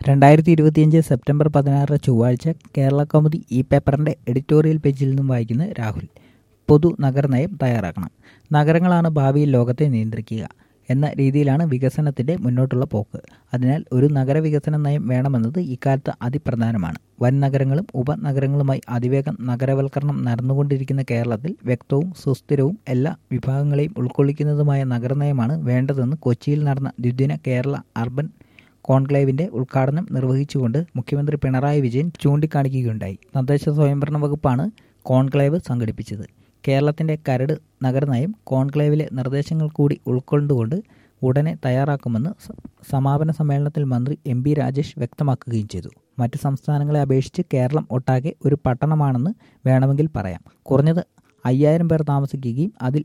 2025 September 16 ചൊവ്വാഴ്ച കേരള കൗമുദി ഈ പേപ്പറിൻ്റെ എഡിറ്റോറിയൽ പേജിൽ നിന്നും വായിക്കുന്ന രാഹുൽ. പൊതു നഗരനയം തയ്യാറാക്കണം. നഗരങ്ങളാണ് ഭാവിയിൽ ലോകത്തെ നിയന്ത്രിക്കുക എന്ന രീതിയിലാണ് വികസനത്തിൻ്റെ മുന്നോട്ടുള്ള പോക്ക്. അതിനാൽ ഒരു നഗരവികസന നയം വേണമെന്നത് ഇക്കാലത്ത് അതിപ്രധാനമാണ്. വൻ നഗരങ്ങളും ഉപനഗരങ്ങളുമായി അതിവേഗം നഗരവൽക്കരണം നടന്നുകൊണ്ടിരിക്കുന്ന കേരളത്തിൽ വ്യക്തവും സുസ്ഥിരവും എല്ലാ വിഭാഗങ്ങളെയും ഉൾക്കൊള്ളിക്കുന്നതുമായ നഗരനയമാണ് വേണ്ടതെന്ന് കൊച്ചിയിൽ നടന്ന ദ്വിദിന കേരള അർബൻ കോൺക്ലേവിൻ്റെ ഉദ്ഘാടനം നിർവഹിച്ചുകൊണ്ട് മുഖ്യമന്ത്രി പിണറായി വിജയൻ ചൂണ്ടിക്കാണിക്കുകയുണ്ടായി. തദ്ദേശ സ്വയംഭരണ വകുപ്പാണ് കോൺക്ലേവ് സംഘടിപ്പിച്ചത്. കേരളത്തിൻ്റെ കരട് നഗരനയം കോൺക്ലേവിലെ നിർദ്ദേശങ്ങൾ കൂടി ഉൾക്കൊണ്ടുകൊണ്ട് ഉടനെ തയ്യാറാക്കുമെന്ന് സമാപന സമ്മേളനത്തിൽ മന്ത്രി എം.പി. രാജേഷ് വ്യക്തമാക്കുകയും ചെയ്തു. മറ്റ് സംസ്ഥാനങ്ങളെ അപേക്ഷിച്ച് കേരളം ഒട്ടാകെ ഒരു പട്ടണമാണെന്ന് വേണമെങ്കിൽ പറയാം. കുറഞ്ഞത് 5000 പേർ താമസിക്കുകയും അതിൽ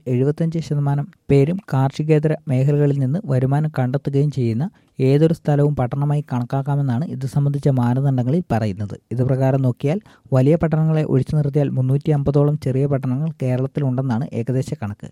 75% പേരും കാർഷികേതര മേഖലകളിൽ നിന്ന് വരുമാനം കണ്ടെത്തുകയും ചെയ്യുന്ന ഏതൊരു സ്ഥലവും പട്ടണമായി കണക്കാക്കാമെന്നാണ് ഇത് സംബന്ധിച്ച മാനദണ്ഡങ്ങളിൽ പറയുന്നത്. ഇതുപ്രകാരം നോക്കിയാൽ വലിയ പട്ടണങ്ങളെ ഒഴിച്ചു നിർത്തിയാൽ 350ഓളം ചെറിയ പട്ടണങ്ങൾ കേരളത്തിലുണ്ടെന്നാണ് ഏകദേശ കണക്ക്.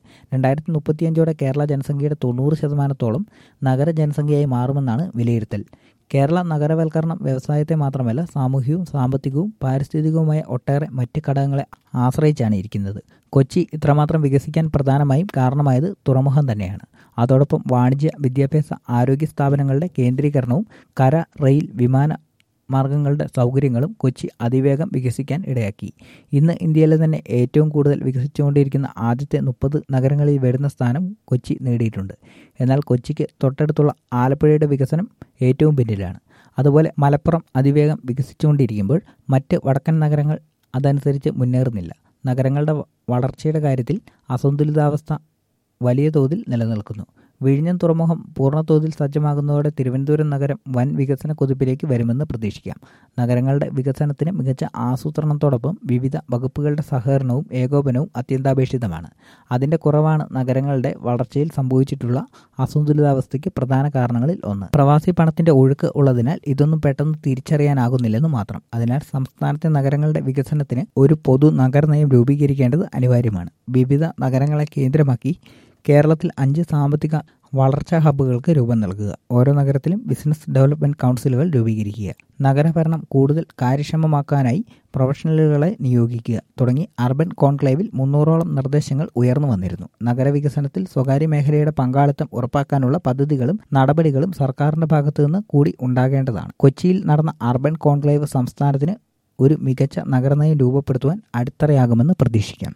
2035ഓടെ കേരള ജനസംഖ്യയുടെ 90%ഓളം നഗര ജനസംഖ്യയായി മാറുമെന്നാണ് വിലയിരുത്തൽ. കേരള നഗരവൽക്കരണം വ്യവസായത്തെ മാത്രമല്ല സാമൂഹികവും സാമ്പത്തികവും പാരിസ്ഥിതികവുമായ ഒട്ടേറെ മറ്റ് ഘടകങ്ങളെ ആശ്രയിച്ചാണ് ഇരിക്കുന്നത്. കൊച്ചി ഇത്രമാത്രം വികസിക്കാൻ പ്രധാനമായും കാരണമായത് തുറമുഖം തന്നെയാണ്. അതോടൊപ്പം വാണിജ്യ, വിദ്യാഭ്യാസ, ആരോഗ്യ സ്ഥാപനങ്ങളുടെ കേന്ദ്രീകരണവും കര, റെയിൽ, വിമാന മാർഗങ്ങളുടെ സൗകര്യങ്ങളും കൊച്ചി അതിവേഗം വികസിക്കാൻ ഇടയാക്കി. ഇന്ന് ഇന്ത്യയിലെ തന്നെ ഏറ്റവും കൂടുതൽ വികസിച്ചുകൊണ്ടിരിക്കുന്ന ആദ്യത്തെ 30 നഗരങ്ങളിൽ വരുന്ന സ്ഥാനം കൊച്ചി നേടിയിട്ടുണ്ട്. എന്നാൽ കൊച്ചിക്ക് തൊട്ടടുത്തുള്ള ആലപ്പുഴയുടെ വികസനം ഏറ്റവും പിന്നിലാണ്. അതുപോലെ മലപ്പുറം അതിവേഗം വികസിച്ചുകൊണ്ടിരിക്കുമ്പോൾ മറ്റ് വടക്കൻ നഗരങ്ങൾ അതനുസരിച്ച് മുന്നേറുന്നില്ല. നഗരങ്ങളുടെ വളർച്ചയുടെ കാര്യത്തിൽ അസന്തുലിതാവസ്ഥ വലിയ തോതിൽ നിലനിൽക്കുന്നു. വിഴിഞ്ഞം തുറമുഖം പൂർണ്ണതോതിൽ സജ്ജമാകുന്നതോടെ തിരുവനന്തപുരം നഗരം വൻ വികസന കുതിപ്പിലേക്ക് വരുമെന്ന് പ്രതീക്ഷിക്കാം. നഗരങ്ങളുടെ വികസനത്തിന് മികച്ച ആസൂത്രണത്തോടൊപ്പം വിവിധ വകുപ്പുകളുടെ സഹകരണവും ഏകോപനവും അത്യന്താപേക്ഷിതമാണ്. അതിൻ്റെ കുറവാണ് നഗരങ്ങളുടെ വളർച്ചയിൽ സംഭവിച്ചിട്ടുള്ള അസന്തുലിതാവസ്ഥയ്ക്ക് പ്രധാന കാരണങ്ങളിൽ ഒന്ന്. പ്രവാസി പണത്തിൻ്റെ ഒഴുക്ക് ഉള്ളതിനാൽ ഇതൊന്നും പെട്ടെന്ന് തിരിച്ചറിയാനാകുന്നില്ലെന്ന് മാത്രം. അതിനാൽ സംസ്ഥാനത്തെ നഗരങ്ങളുടെ വികസനത്തിന് ഒരു പൊതു നഗരനയം രൂപീകരിക്കേണ്ടത് അനിവാര്യമാണ്. വിവിധ നഗരങ്ങളെ കേന്ദ്രമാക്കി കേരളത്തിൽ 5 സാമ്പത്തിക വളർച്ചാ ഹബ്ബുകൾക്ക് രൂപം നൽകുക. ഓരോ നഗരത്തിലും ബിസിനസ് ഡെവലപ്മെൻറ്റ് കൗൺസിലുകൾ രൂപീകരിക്കുക. നഗരഭരണം കൂടുതൽ കാര്യക്ഷമമാക്കാനായി പ്രൊഫഷണലുകളെ നിയോഗിക്കുക തുടങ്ങി അർബൻ കോൺക്ലേവിൽ 300ഓളം നിർദ്ദേശങ്ങൾ ഉയർന്നു വന്നിരുന്നു. നഗരവികസനത്തിൽ സ്വകാര്യ മേഖലയുടെ പങ്കാളിത്തം ഉറപ്പാക്കാനുള്ള പദ്ധതികളും നടപടികളും സർക്കാരിൻ്റെ ഭാഗത്തുനിന്ന് കൂടി ഉണ്ടാകേണ്ടതാണ്. കൊച്ചിയിൽ നടന്ന അർബൻ കോൺക്ലേവ് സംസ്ഥാനത്തിന് ഒരു മികച്ച നഗരനയം രൂപപ്പെടുത്തുവാൻ അടിത്തറയാകുമെന്ന് പ്രതീക്ഷിക്കാം.